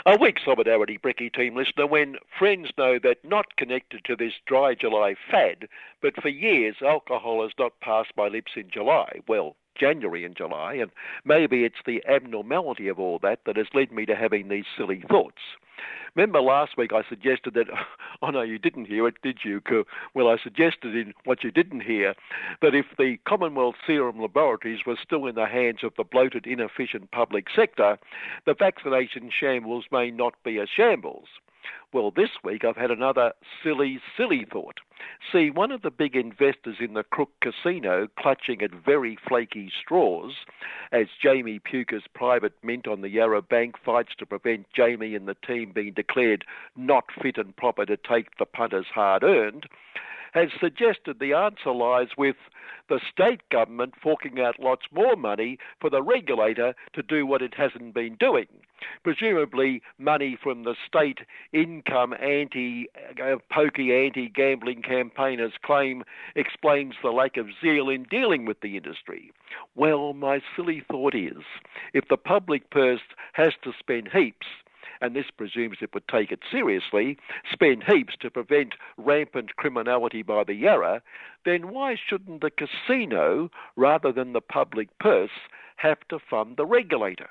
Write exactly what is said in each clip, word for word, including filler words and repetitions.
A weak solidarity, Bricky team listener, when friends know that not connected to this dry July fad, but for years alcohol has not passed my lips in July. Well, January and July, and maybe it's the abnormality of all that that has led me to having these silly thoughts. Remember last week I suggested that, oh no, you didn't hear it, did you? Well, I suggested in what you didn't hear that if the Commonwealth Serum Laboratories were still in the hands of the bloated, inefficient public sector, the vaccination shambles may not be a shambles. Well, this week I've had another silly, silly thought. See, one of the big investors in the Crook Casino clutching at very flaky straws as Jamie Puker's private mint on the Yarra Bank fights to prevent Jamie and the team being declared not fit and proper to take the punter's hard-earned, has suggested the answer lies with the state government forking out lots more money for the regulator to do what it hasn't been doing. Presumably money from the state income anti, uh, pokey anti-gambling campaigners claim explains the lack of zeal in dealing with the industry. Well, my silly thought is, if the public purse has to spend heaps, and this presumes it would take it seriously, spend heaps to prevent rampant criminality by the Yarra, then why shouldn't the casino, rather than the public purse, have to fund the regulator?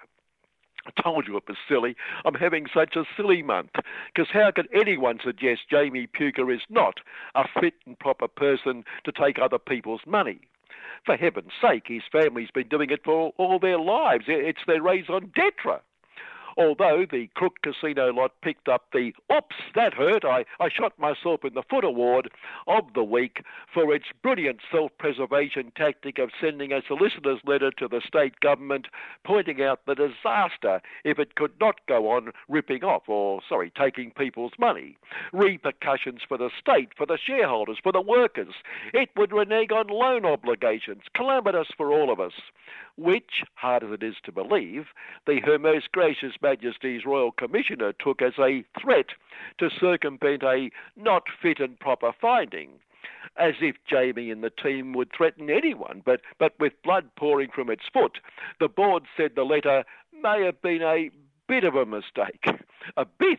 I told you it was silly. I'm having such a silly month, because how could anyone suggest Jamie Puker is not a fit and proper person to take other people's money? For heaven's sake, his family's been doing it for all their lives. It's their raison d'etre. Although the Crook Casino lot picked up the "Oops, that hurt, I, I shot myself in the foot" award of the week for its brilliant self-preservation tactic of sending a solicitor's letter to the state government pointing out the disaster if it could not go on ripping off, or, sorry, taking people's money. Repercussions for the state, for the shareholders, for the workers. It would renege on loan obligations, calamitous for all of us. Which, hard as it is to believe, the Her Most Gracious Majesty's Royal Commissioner took as a threat to circumvent a not fit and proper finding. As if Jamie and the team would threaten anyone, but, but with blood pouring from its foot, the board said the letter may have been a bit of a mistake. A bit.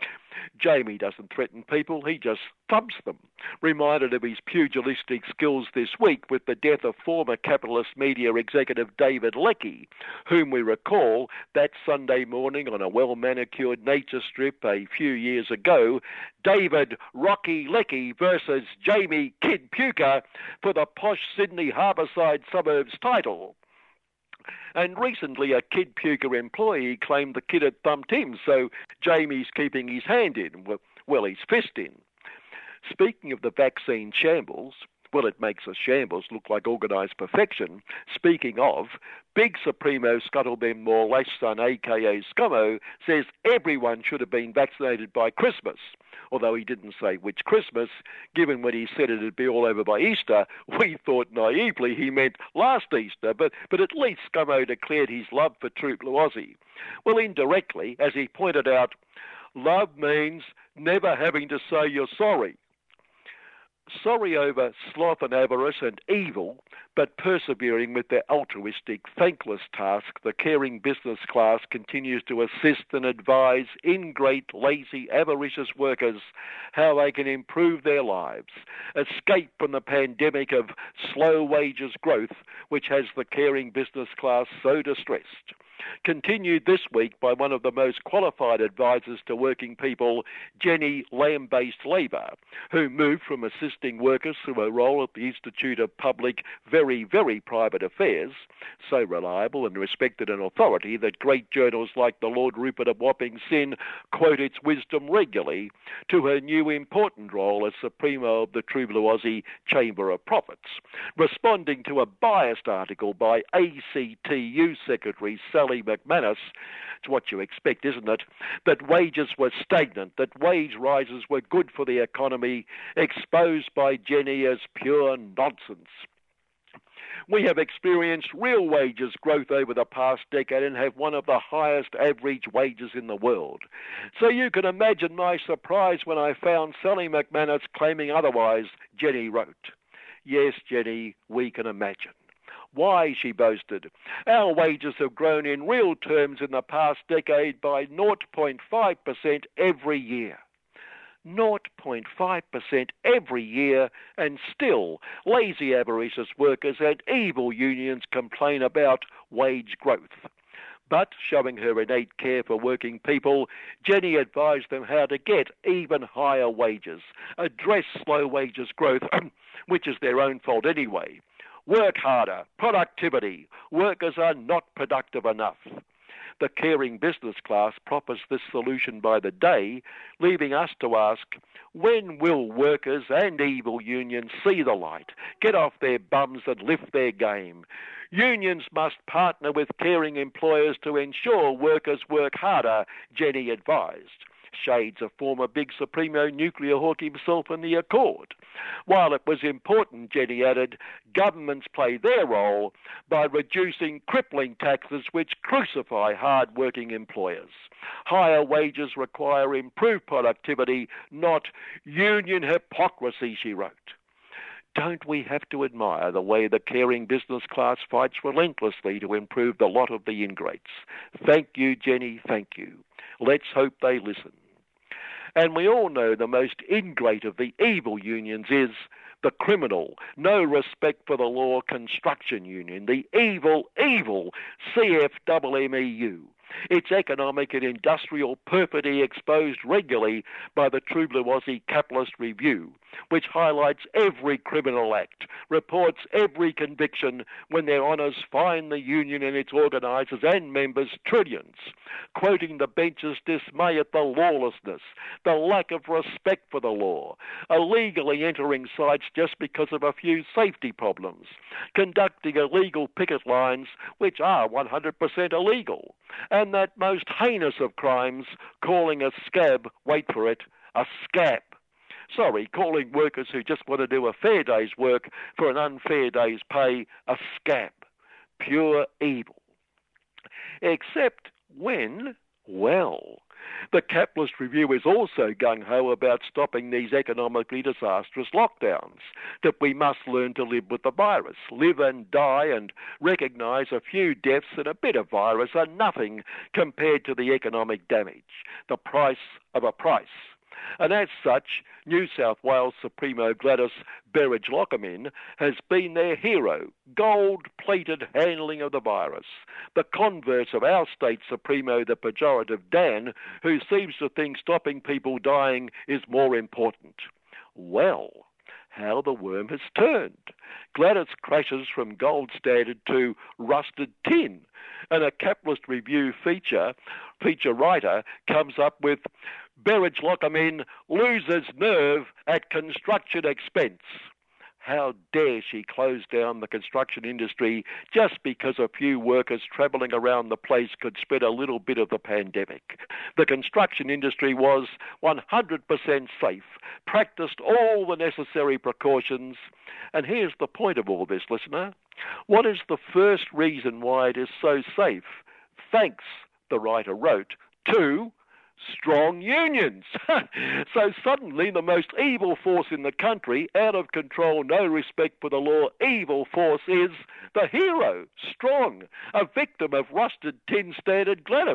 Jamie doesn't threaten people, he just thumps them. Reminded of his pugilistic skills this week with the death of former capitalist media executive David Leckie, whom we recall that Sunday morning on a well-manicured nature strip a few years ago, David Rocky Leckie versus Jamie Kid Puker for the posh Sydney Harbourside suburbs title. And recently a Kid Puker employee claimed the kid had thumped him, so Jamie's keeping his hand in, well, his fist in. Speaking of the vaccine shambles, well, it makes a shambles look like organised perfection. Speaking of, Big Supremo Scuttlebem Morlash son, a k a. Scummo, says everyone should have been vaccinated by Christmas. Although he didn't say which Christmas, given when he said it'd be all over by Easter, we thought naively he meant last Easter, but, but at least Scummo declared his love for True Blue Aussie. Well, indirectly, as he pointed out, love means never having to say you're sorry. Sorry over sloth and avarice and evil, but persevering with their altruistic, thankless task, the caring business class continues to assist and advise ingrate, lazy, avaricious workers how they can improve their lives, escape from the pandemic of slow wages growth, which has the caring business class so distressed. Continued this week by one of the most qualified advisors to working people, Jenny Lamb-based Labour, who moved from assisting workers through a role at the Institute of Public, Very, Very Private Affairs, so reliable and respected an authority that great journals like the Lord Rupert of Wapping Sin quote its wisdom regularly, to her new important role as Supremo of the True Blue Aussie Chamber of Profits, responding to a biased article by A C T U Secretary Sally McManus. It's what you expect, isn't it? That wages were stagnant, that wage rises were good for the economy, exposed by Jenny as pure nonsense. We have experienced real wages growth over the past decade and have one of the highest average wages in the world. So you can imagine my surprise when I found Sally McManus claiming otherwise, Jenny wrote. Yes, Jenny, we can imagine. Why, she boasted, our wages have grown in real terms in the past decade by zero point five percent every year. zero point five percent every year, and still lazy avaricious workers and evil unions complain about wage growth. But, showing her innate care for working people, Jenny advised them how to get even higher wages, address slow wages growth, which is their own fault anyway. Work harder, productivity. Workers are not productive enough. The caring business class proffers this solution by the day, leaving us to ask, when will workers and evil unions see the light, get off their bums and lift their game? Unions must partner with caring employers to ensure workers work harder, Jenny advised. Shades of former big Supremo nuclear hawk himself in the Accord. While it was important, Jenny added, governments play their role by reducing crippling taxes which crucify hard-working employers. Higher wages require improved productivity, not union hypocrisy, she wrote. Don't we have to admire the way the caring business class fights relentlessly to improve the lot of the ingrates? Thank you, Jenny, thank you. Let's hope they listen. And we all know the most ingrate of the evil unions is the criminal, no respect for the law construction union, the evil, evil C F M M E U. Its economic and industrial perfidy exposed regularly by the True Blue Aussie Capitalist Review, which highlights every criminal act, reports every conviction when their honours fine the union and its organisers and members trillions, quoting the bench's dismay at the lawlessness, the lack of respect for the law, illegally entering sites just because of a few safety problems, conducting illegal picket lines which are one hundred percent illegal, and that most heinous of crimes, calling a scab, wait for it, a scab. Sorry, calling workers who just want to do a fair day's work for an unfair day's pay a scab. Pure evil. Except when, well, the Capitalist Review is also gung-ho about stopping these economically disastrous lockdowns, that we must learn to live with the virus, live and die, and recognise a few deaths and a bit of virus are nothing compared to the economic damage, the price of a price. And as such, New South Wales Supremo Gladys Berejiklian has been their hero, gold-plated handling of the virus, the converse of our state Supremo, the pejorative Dan, who seems to think stopping people dying is more important. Well, how the worm has turned. Gladys crashes from gold standard to rusted tin, and a Capitalist Review feature, feature writer comes up with Berejiklian loses nerve at construction expense. How dare she close down the construction industry just because a few workers travelling around the place could spread a little bit of the pandemic. The construction industry was one hundred percent safe, practiced all the necessary precautions. And here's the point of all this, listener. What is the first reason why it is so safe? Thanks, the writer wrote, to strong unions. So suddenly the most evil force in the country, out of control, no respect for the law, evil force is the hero, strong, a victim of rusted tin standard Gladys.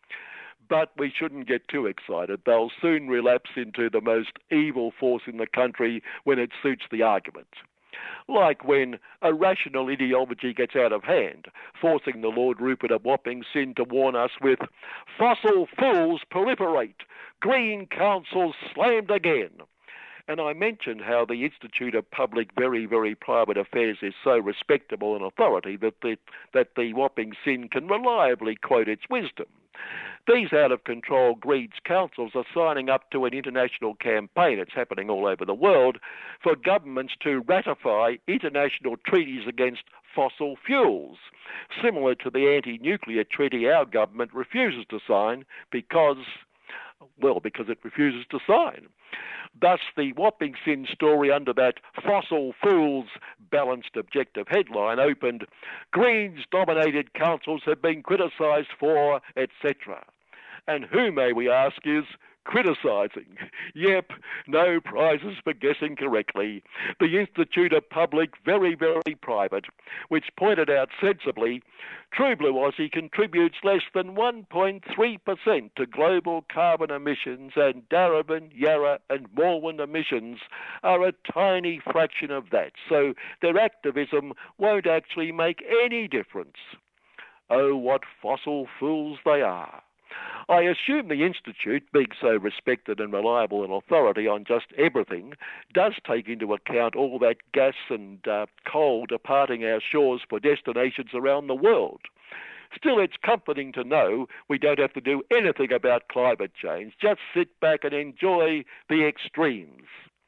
But we shouldn't get too excited. They'll soon relapse into the most evil force in the country when it suits the argument. Like when a rational ideology gets out of hand, forcing the Lord Rupert of Wapping Sin to warn us with fossil fools proliferate, green councils slammed again. And I mentioned how the Institute of Public Very, Very Private Affairs is so respectable an authority that the, that the Wapping Sin can reliably quote its wisdom. These out-of-control greeds councils are signing up to an international campaign, it's happening all over the world, for governments to ratify international treaties against fossil fuels, similar to the anti-nuclear treaty our government refuses to sign because, well, because it refuses to sign. Thus, the Wapping Sin story under that fossil fuels balanced objective headline opened, Greens-dominated councils have been criticised for, et cetera. And who, may we ask, is criticising? Yep, no prizes for guessing correctly. The Institute of Public Very, Very Private, which pointed out sensibly, True Blue Aussie contributes less than one point three percent to global carbon emissions, and Darebin, Yarra and Morwin emissions are a tiny fraction of that, so their activism won't actually make any difference. Oh, what fossil fools they are. I assume the Institute, being so respected and reliable an authority on just everything, does take into account all that gas and uh, coal departing our shores for destinations around the world. Still, it's comforting to know we don't have to do anything about climate change, just sit back and enjoy the extremes.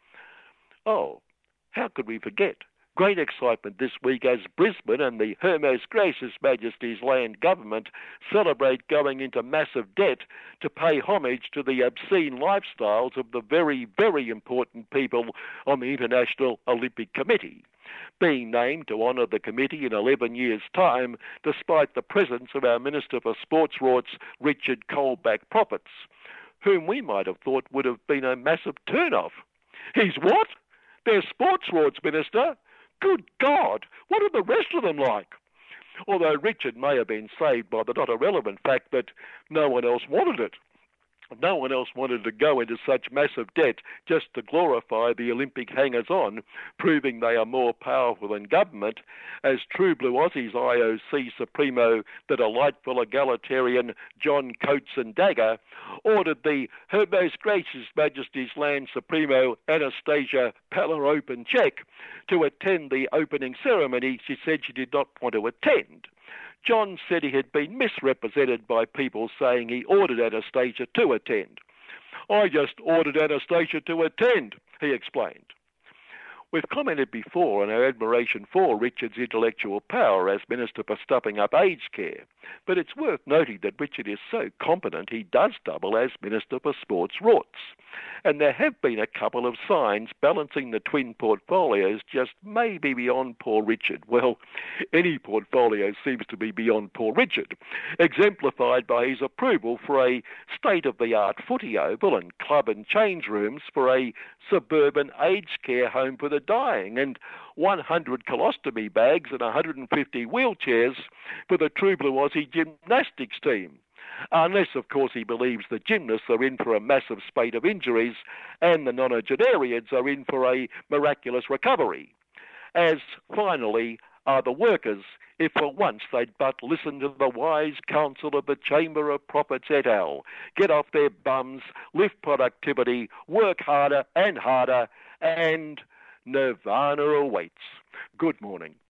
Oh, how could we forget? Great excitement this week as Brisbane and the Her Most Gracious Majesty's Land Government celebrate going into massive debt to pay homage to the obscene lifestyles of the very, very important people on the International Olympic Committee, being named to honour the committee in eleven years' time, despite the presence of our Minister for Sports Rorts, Richard Colback-Profits, whom we might have thought would have been a massive turn-off. He's what? Their Sports Rorts Minister? Good God, what are the rest of them like? Although Richard may have been saved by the not irrelevant fact that no one else wanted it. No one else wanted to go into such massive debt just to glorify the Olympic hangers-on, proving they are more powerful than government, as True Blue Aussie's I O C Supremo, the delightful egalitarian John Coates and Dagger, ordered the Her Most Gracious Majesty's Land Supremo Anastasia Palaropinchek to attend the opening ceremony she said she did not want to attend. John said he had been misrepresented by people saying he ordered Anastasia to attend. I just ordered Anastasia to attend, he explained. We've commented before on our admiration for Richard's intellectual power as Minister for Stuffing Up Aged Care, but it's worth noting that Richard is so competent he does double as Minister for Sports Rorts. And there have been a couple of signs balancing the twin portfolios just maybe beyond poor Richard. Well, any portfolio seems to be beyond poor Richard, exemplified by his approval for a state-of-the-art footy oval and club and change rooms for a suburban aged care home for the dying, and one hundred colostomy bags and one hundred fifty wheelchairs for the True Blue Aussie gymnastics team. Unless, of course, he believes the gymnasts are in for a massive spate of injuries and the nonagenarians are in for a miraculous recovery. As, finally, are the workers, if for once they'd but listen to the wise counsel of the Chamber of Prophets et al. Get off their bums, lift productivity, work harder and harder, and nirvana awaits. Good morning.